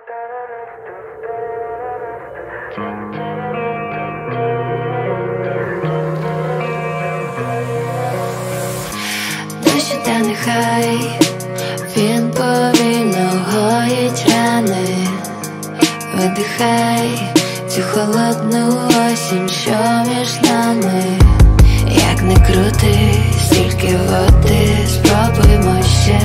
Дощ іде, нехай він повільно гоїть рани. Видихай цю холодну осінь, що між нами. Як не крути, стільки води, спробуймо ще.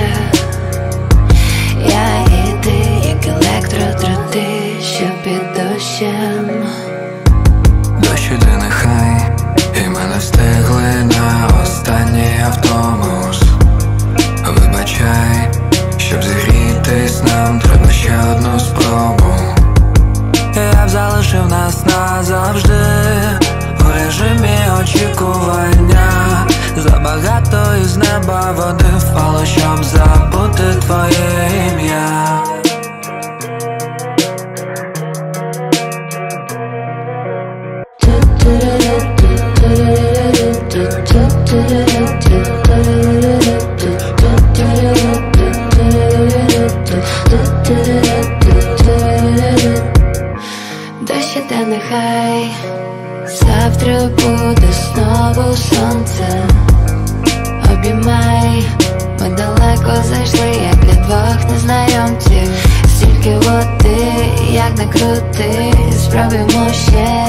Я і ти, як електродроти, що під дощем. Дощ іде, нехай, і ми не встигли на останній автобус. Вибачай, щоб зігрітись, нам треба ще одну спробу. Я б залишив нас назавжди у режимі очікування. Забагато із неба води впало, щоб забути твоє ім'я. Дощ іде, нехай завтра буде знову сонце. Обіймай, ми далеко зайшли, як для двох незнайомців. Стільки води, як не крути, спробуємо ще.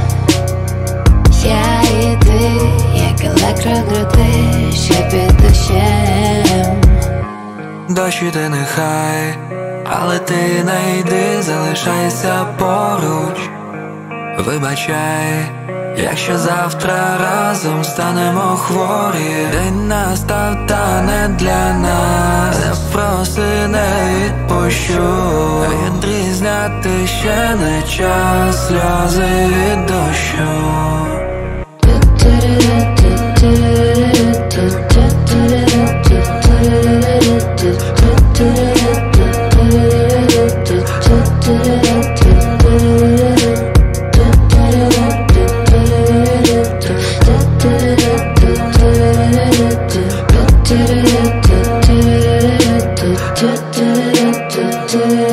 Я і ти, як електродроти, що під дощем. Дощ іде, нехай, але ти не йди, залишайся поруч. Вибачай, якщо завтра разом станемо хворі. День настав, та не для нас. Не проси, не відпущу. Відрізняти ще не час, сльози від дощу. Do